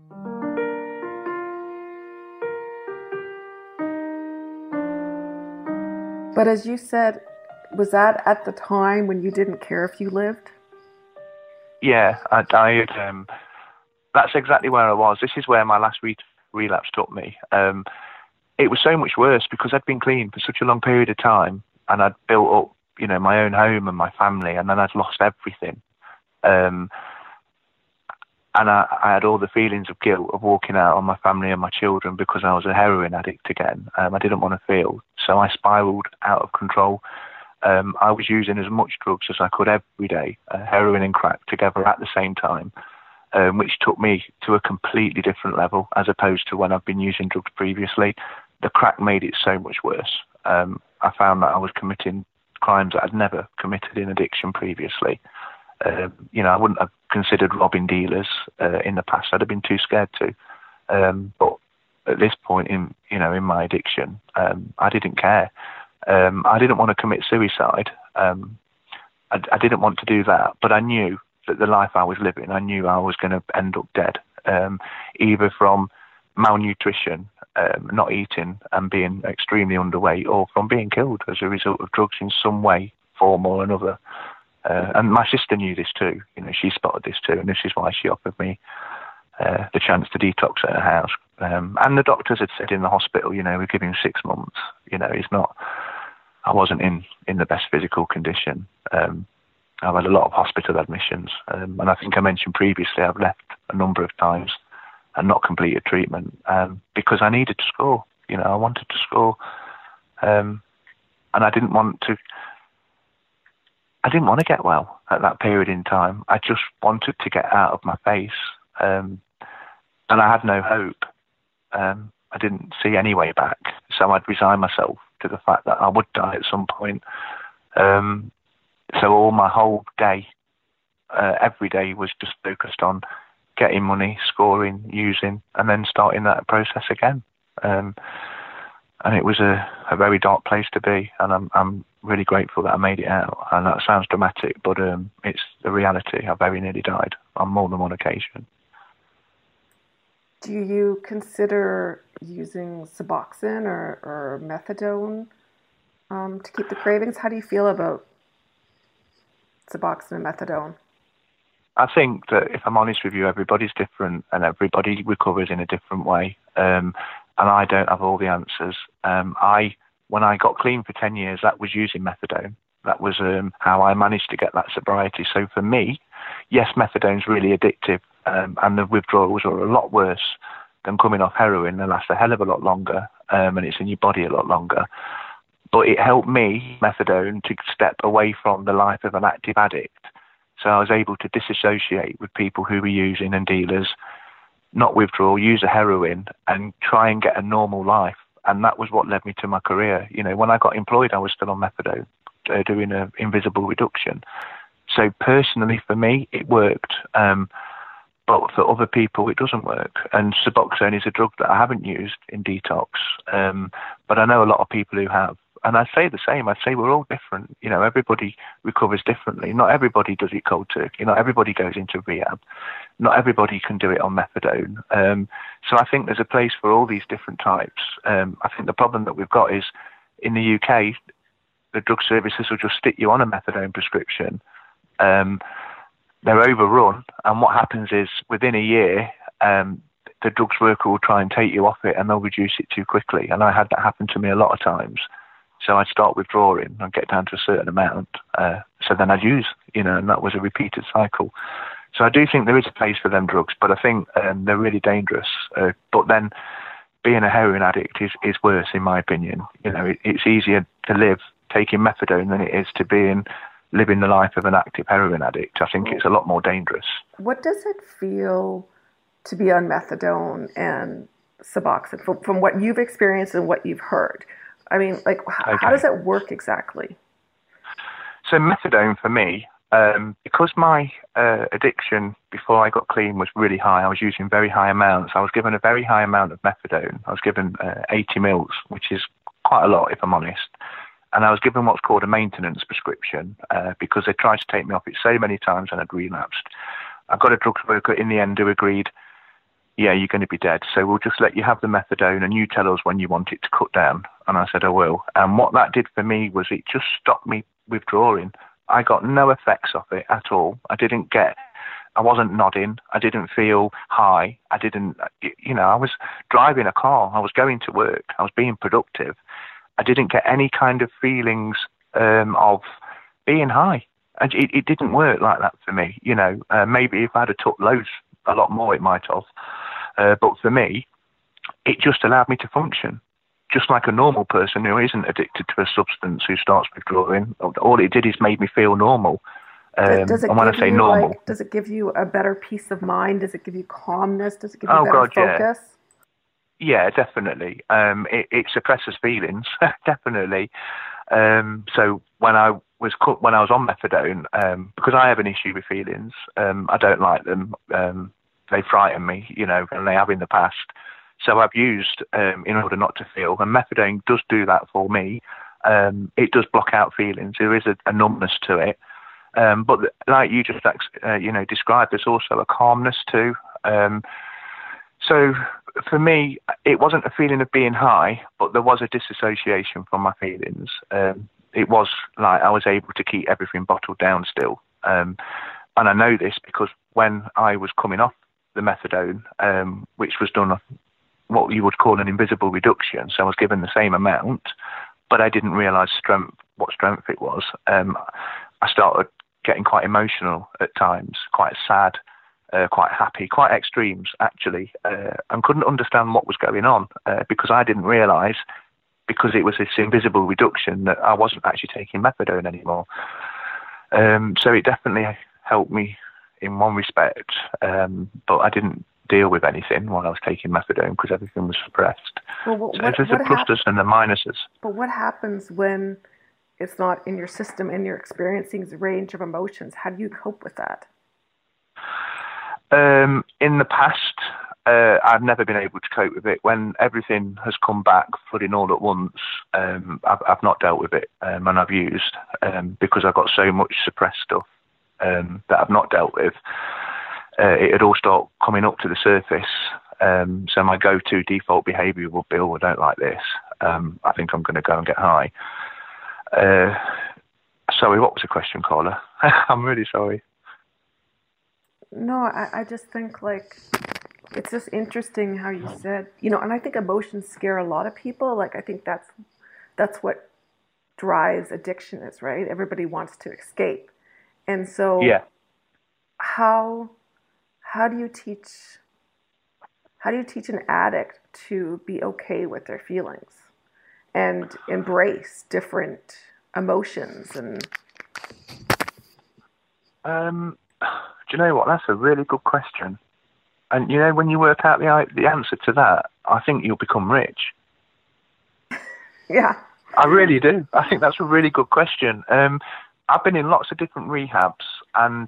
But as you said, was that at the time when you didn't care if you lived?
Yeah, I died. Um, that's exactly where I was. This is where my last re- relapse took me. Um, it was so much worse because I'd been clean for such a long period of time. And I'd built up, you know, my own home and my family, and then I'd lost everything. Um, and I, I had all the feelings of guilt of walking out on my family and my children because I was a heroin addict again. Um, I didn't want to feel. So I spiraled out of control. Um, I was using as much drugs as I could every day, uh, heroin and crack together at the same time, um, which took me to a completely different level as opposed to when I've been using drugs previously. The crack made it so much worse. Um, I found that I was committing crimes that I'd never committed in addiction previously. Uh, you know, I wouldn't have considered robbing dealers uh, in the past. I'd have been too scared to. Um, but at this point in, you know, in my addiction, um, I didn't care. Um, I didn't want to commit suicide. Um, I, I didn't want to do that, but I knew that the life I was living, I knew I was going to end up dead, um, either from malnutrition, um, not eating and being extremely underweight, or from being killed as a result of drugs in some way, form or another. Uh, and my sister knew this too. You know, she spotted this too, and this is why she offered me uh, the chance to detox at her house. Um, and the doctors had said in the hospital, you know, we're giving six months. You know, it's not. I wasn't in, in the best physical condition. Um, I've had a lot of hospital admissions, um, and I think I mentioned previously I've left a number of times and not completed treatment um, because I needed to score. You know, I wanted to score, um, and I didn't want to. I didn't want to get well at that period in time. I just wanted to get out of my face, um, and I had no hope. Um, I didn't see any way back, so I'd resign myself to the fact that I would die at some point. Um, so all my whole day, uh, every day, was just focused on getting money, scoring, using, and then starting that process again. Um, and it was a, a very dark place to be, and I'm, I'm really grateful that I made it out. And that sounds dramatic, but um, it's the reality. I very nearly died on more than one occasion.
Do you consider using Suboxone or, or methadone um, to keep the cravings? How do you feel about Suboxone and methadone?
I think that, if I'm honest with you, everybody's different and everybody recovers in a different way. Um, and I don't have all the answers. Um, I, when I got clean for ten years, that was using methadone. That was um, how I managed to get that sobriety. So for me, yes, methadone's really addictive, um, and the withdrawals are a lot worse than coming off heroin. They last a hell of a lot longer, um, and it's in your body a lot longer. But it helped me, methadone, to step away from the life of an active addict. So I was able to disassociate with people who were using and dealers, not withdraw, use a heroin, and try and get a normal life. And that was what led me to my career. You know, when I got employed, I was still on methadone, uh, doing an invisible reduction. So personally, for me, it worked. Um, but for other people, it doesn't work. And Suboxone is a drug that I haven't used in detox. Um, but I know a lot of people who have. And I say the same. I say we're all different. You know, everybody recovers differently. Not everybody does it cold turkey. Not everybody goes into rehab. Not everybody can do it on methadone. Um, so I think there's a place for all these different types. Um, I think the problem that we've got is in the U K, the drug services will just stick you on a methadone prescription. Um, they're overrun. And what happens is within a year, um, the drugs worker will try and take you off it and they'll reduce it too quickly. And I had that happen to me a lot of times. So I'd start withdrawing and get down to a certain amount. Uh, so then I'd use, you know, and that was a repeated cycle. So I do think there is a place for them drugs, but I think um, they're really dangerous. Uh, but then being a heroin addict is, is worse, in my opinion. You know, it, it's easier to live taking methadone than it is to being living the life of an active heroin addict. I think it's a lot more dangerous.
What does it feel to be on methadone and Suboxone from, from what you've experienced and what you've heard? I mean, like, h-
okay.
How does it work exactly?
So methadone for me, um, because my uh, addiction before I got clean was really high, I was using very high amounts. I was given a very high amount of methadone. I was given uh, eighty mils, which is quite a lot, if I'm honest. And I was given what's called a maintenance prescription uh, because they tried to take me off it so many times and I'd relapsed. I got a drugs worker in the end who agreed, yeah, you're going to be dead. So we'll just let you have the methadone and you tell us when you want it to cut down. And I said, I will. And what that did for me was it just stopped me withdrawing. I got no effects of it at all. I didn't get, I wasn't nodding. I didn't feel high. I didn't, you know, I was driving a car. I was going to work. I was being productive. I didn't get any kind of feelings um, of being high. And it, it didn't work like that for me. You know, uh, maybe if I'd have took loads, a lot more, it might have. Uh, but for me, it just allowed me to function, just like a normal person who isn't addicted to a substance who starts withdrawing. All it did is made me feel normal. Um,
does it
and when
give
I say
you,
normal,
like, does it give you a better peace of mind? Does it give you calmness? Does it give you
oh
better
God,
focus?
Yeah, yeah, definitely. Um, it, it suppresses feelings, definitely. Um, so when I was when I was on methadone, um, because I have an issue with feelings, um, I don't like them. Um, they frighten me, you know, and they have in the past. So I've used um, in order not to feel, and methadone does do that for me. Um, it does block out feelings. There is a, a numbness to it, um, but like you just uh, you know described, there's also a calmness too. Um, so for me, it wasn't a feeling of being high, but there was a disassociation from my feelings. Um, it was like I was able to keep everything bottled down still, um, and I know this because when I was coming off the methadone, um, which was done what you would call an invisible reduction, so I was given the same amount, but I didn't realise strength, what strength it was. Um, I started getting quite emotional at times, quite sad, uh, quite happy, quite extremes actually, uh, and couldn't understand what was going on uh, because I didn't realise, because it was this invisible reduction, that I wasn't actually taking methadone anymore. Um, so it definitely helped me in one respect, um, but I didn't deal with anything while I was taking methadone because everything was suppressed.
Well, what,
so
what,
there's
what
the pluses
hap-
and the minuses.
But what happens when it's not in your system and you're experiencing a range of emotions? How do you cope with that?
Um, in the past, uh, I've never been able to cope with it. When everything has come back flooding all at once, um, I've, I've not dealt with it, um, and I've used um, because I've got so much suppressed stuff um, that I've not dealt with. Uh, it had all start coming up to the surface, Um, so my go-to default behaviour will be, oh, I don't like this. Um, I think I'm going to go and get high. Uh, sorry, what was the question, caller? I'm really sorry.
No, I, I just think like it's just interesting how you said, you know, and I think emotions scare a lot of people. Like I think that's that's what drives addiction is, right? Everybody wants to escape. And so
yeah.
how how do you teach how do you teach an addict to be okay with their feelings and embrace different emotions? And
um do you know what? That's a really good question. And, you know, when you work out the the answer to that, I think you'll become rich.
Yeah.
I really do. I think that's a really good question. Um, I've been in lots of different rehabs, and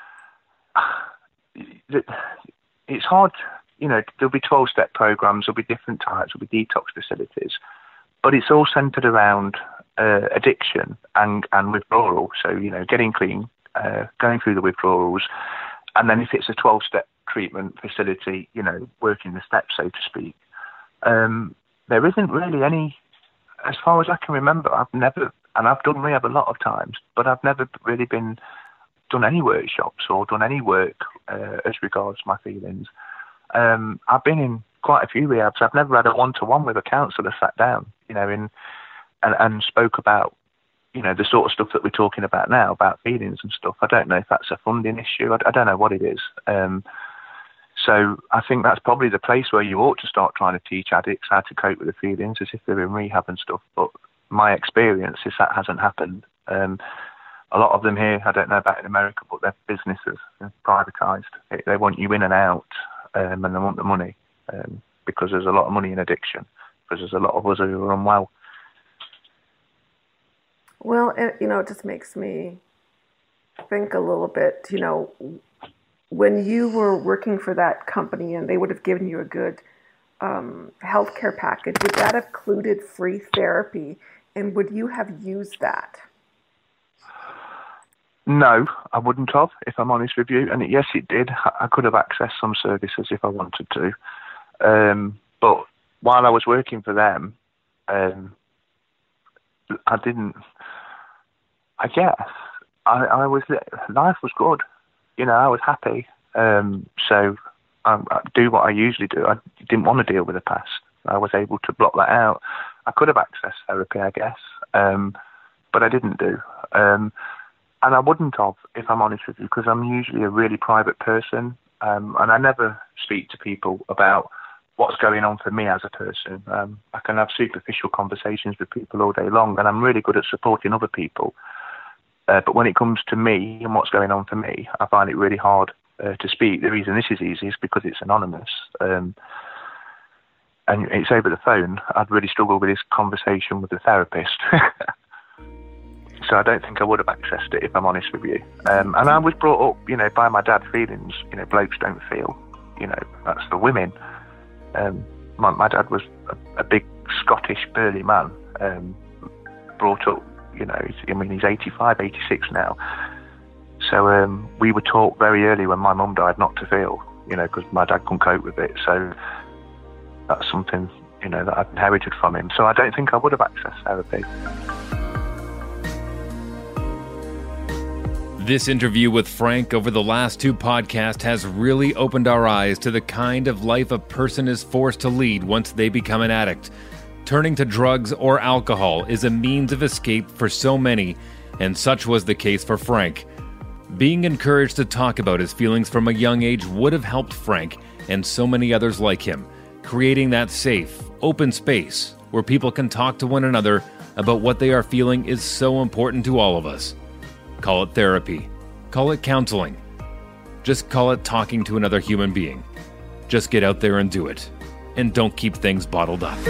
it's hard, you know, there'll be twelve-step programs, there'll be different types, there'll be detox facilities, but it's all centered around uh, addiction and, and withdrawal. So, you know, getting clean, Uh, going through the withdrawals, and then if it's a twelve-step treatment facility, you know, working the steps, so to speak. Um, there isn't really any, as far as I can remember, I've never, and I've done rehab a lot of times, but I've never really been, done any workshops or done any work uh, as regards my feelings. Um, I've been in quite a few rehabs. I've never had a one-to-one with a counsellor sat down, you know, in, and, and spoke about, you know, the sort of stuff that we're talking about now, about feelings and stuff. I don't know if that's a funding issue. I, I don't know what it is. Um, so I think that's probably the place where you ought to start trying to teach addicts how to cope with the feelings as if they're in rehab and stuff. But my experience is that hasn't happened. Um, a lot of them here, I don't know about in America, but their businesses are privatised. They, they want you in and out, um, and they want the money um, because there's a lot of money in addiction, because there's a lot of us who are unwell.
Well, it, you know, it just makes me think a little bit, you know, when you were working for that company and they would have given you a good um, healthcare package, would that have included free therapy, and would you have used that?
No, I wouldn't have, if I'm honest with you. And yes, it did. I could have accessed some services if I wanted to. Um, but while I was working for them, um, I didn't, I guess, I, I was, life was good. You know, I was happy. Um, so I, I do what I usually do. I didn't want to deal with the past. I was able to block that out. I could have accessed therapy, I guess, um, but I didn't do. Um, and I wouldn't have, if I'm honest with you, because I'm usually a really private person, um, and I never speak to people about what's going on for me as a person. Um, I can have superficial conversations with people all day long, and I'm really good at supporting other people. Uh, but when it comes to me and what's going on for me, I find it really hard uh, to speak. The reason this is easy is because it's anonymous. Um, and it's over the phone. I'd really struggle with this conversation with the therapist. So I don't think I would have accessed it, if I'm honest with you. Um, and I was brought up, you know, by my dad feelings, you know, blokes don't feel, you know, that's for women. Um, my, my dad was a, a big Scottish burly man, um, brought up, you know, I mean, he's eighty-five, eighty-six now. So um, we were taught very early when my mum died not to feel, you know, because my dad couldn't cope with it. So that's something, you know, that I've inherited from him. So I don't think I would have accessed therapy.
This interview with Frank over the last two podcasts has really opened our eyes to the kind of life a person is forced to lead once they become an addict. Turning to drugs or alcohol is a means of escape for so many, and such was the case for Frank. Being encouraged to talk about his feelings from a young age would have helped Frank and so many others like him, creating that safe, open space where people can talk to one another about what they are feeling is so important to all of us. Call it therapy. Call it counseling. Just call it talking to another human being. Just get out there and do it. And don't keep things bottled up.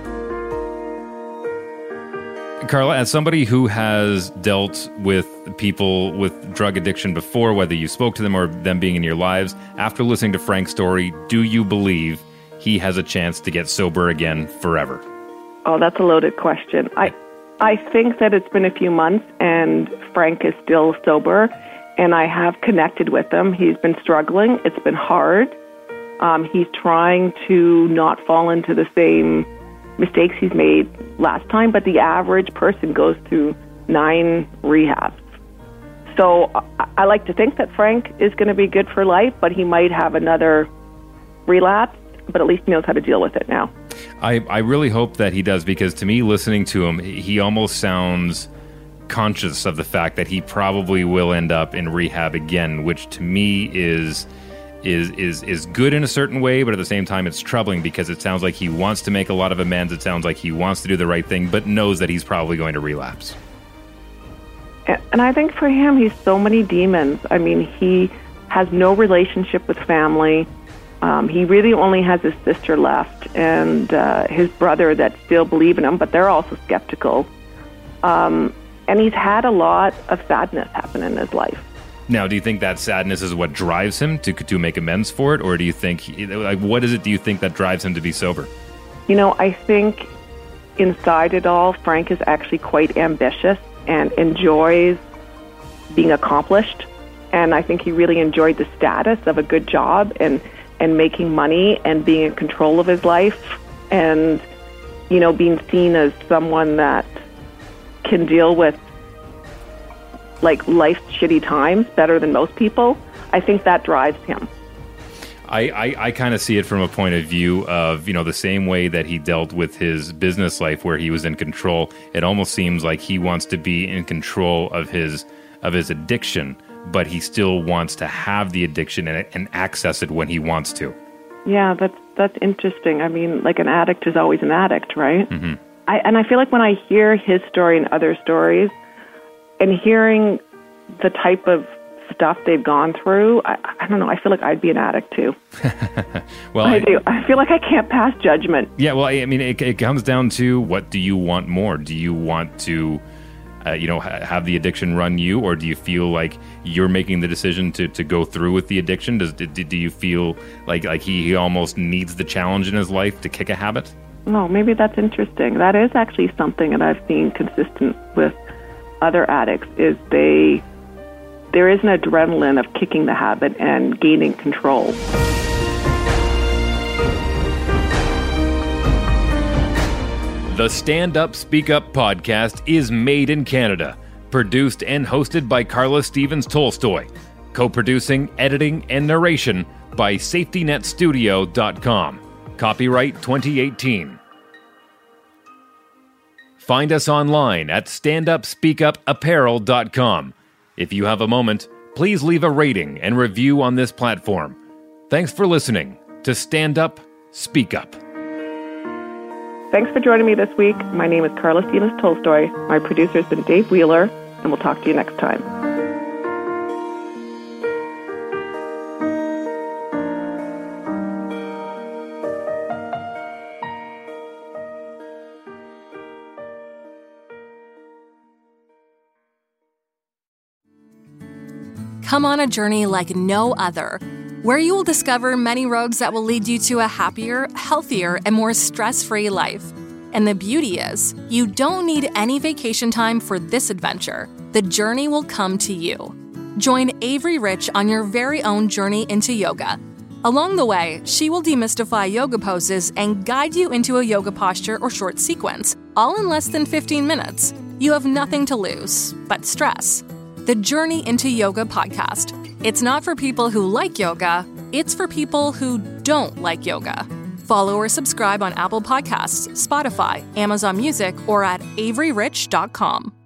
Carla, as somebody who has dealt with people with drug addiction before, whether you spoke to them or them being in your lives, after listening to Frank's story, do you believe he has a chance to get sober again forever?
Oh, that's a loaded question. I I think that it's been a few months and Frank is still sober, and I have connected with him. He's been struggling. It's been hard. Um, he's trying to not fall into the same mistakes he's made last time, but the average person goes through nine rehabs. So I, I like to think that Frank is going to be good for life, but he might have another relapse, but at least he knows how to deal with it now.
I, I really hope that he does, because to me, listening to him, he almost sounds conscious of the fact that he probably will end up in rehab again, which to me is is is is good in a certain way, but at the same time it's troubling because it sounds like he wants to make a lot of amends. It sounds like he wants to do the right thing, but knows that he's probably going to relapse.
And I think for him, he's so many demons. I mean, he has no relationship with family. Um, he really only has his sister left and uh, his brother that still believe in him, but they're also skeptical. Um, and he's had a lot of sadness happen in his life.
Now, do you think that sadness is what drives him to to make amends for it, or do you think, he, like, what is it do you think that drives him to be sober?
You know, I think inside it all, Frank is actually quite ambitious and enjoys being accomplished. And I think he really enjoyed the status of a good job and, and making money and being in control of his life and, you know, being seen as someone that can deal with like life's shitty times better than most people. I think that drives him.
I, I, I kind of see it from a point of view of, you know, the same way that he dealt with his business life where he was in control. It almost seems like he wants to be in control of his of his addiction, but he still wants to have the addiction and, and access it when he wants to.
Yeah, that's that's interesting. I mean, like an addict is always an addict, right?
Mm-hmm.
I, and I feel like when I hear his story and other stories, and hearing the type of stuff they've gone through, I, I don't know, I feel like I'd be an addict too.
Well,
I,
I
do. I feel like I can't pass judgment.
Yeah, well, I, I mean, it, it comes down to what do you want more? Do you want to, uh, you know, ha- have the addiction run you, or do you feel like you're making the decision to, to go through with the addiction? Does do, do you feel like like he, he almost needs the challenge in his life to kick a habit?
Oh, maybe that's interesting. That is actually something that I've seen consistent with other addicts, is they there is an adrenaline of kicking the habit and gaining control.
The Stand Up Speak Up podcast is made in Canada, produced and hosted by Carla Stevens Tolstoy, co-producing, editing, and narration by safety net studio dot com. Copyright twenty eighteen. Find us online at stand up speak up apparel dot com. If you have a moment, please leave a rating and review on this platform. Thanks for listening to Stand Up, Speak Up.
Thanks for joining me this week. My name is Carla Stevens Tolstoy. My producer has been Dave Wheeler, and we'll talk to you next time.
Come on a journey like no other, where you will discover many roads that will lead you to a happier, healthier, and more stress-free life. And the beauty is, you don't need any vacation time for this adventure. The journey will come to you. Join Avery Rich on your very own journey into yoga. Along the way, she will demystify yoga poses and guide you into a yoga posture or short sequence, all in less than fifteen minutes. You have nothing to lose but stress. The Journey into Yoga podcast. It's not for people who like yoga, it's for people who don't like yoga. Follow or subscribe on Apple Podcasts, Spotify, Amazon Music, or at avery rich dot com.